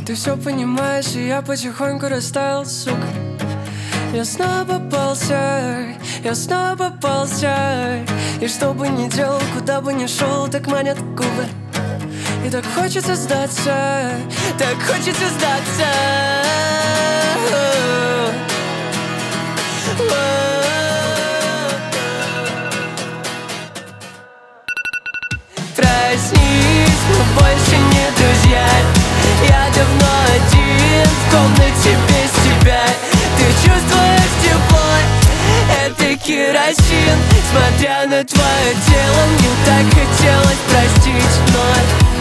Ты все понимаешь, и я потихоньку растаял, сука. Я снова попался. И что бы ни делал, куда бы ни шел, так манят губы. И так хочется сдаться, так хочется сдаться. Проснись, мы больше не друзья. Я давно один в комнате без тебя. Ты чувствуешь тепло, это керосин. Смотря на твое тело, мне так хотелось простить, но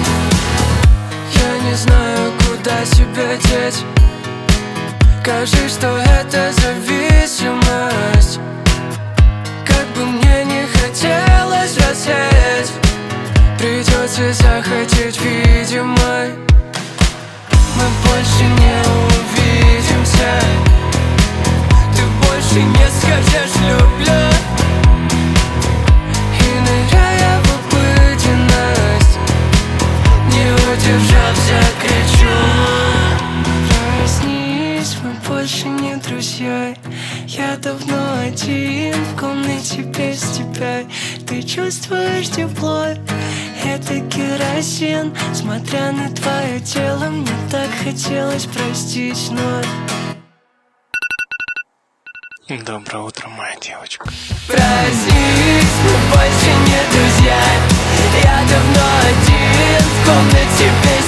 я не знаю, куда себя деть. Скажи, что это зависимость. Как бы мне не хотелось рассеять, придется захотеть, видимо. Мы больше не увидимся. Ты больше не скажешь «люблю». И ныряя в обыденность, не удержав, закричу. Проснись, мы больше не друзья. Я давно один в комнате без тебя. Ты чувствуешь тепло, это керосин. Смотря на твое тело, мне так хотелось простить, но... Доброе утро, моя девочка. Проснись, мы больше не друзья. Я давно один в комнате без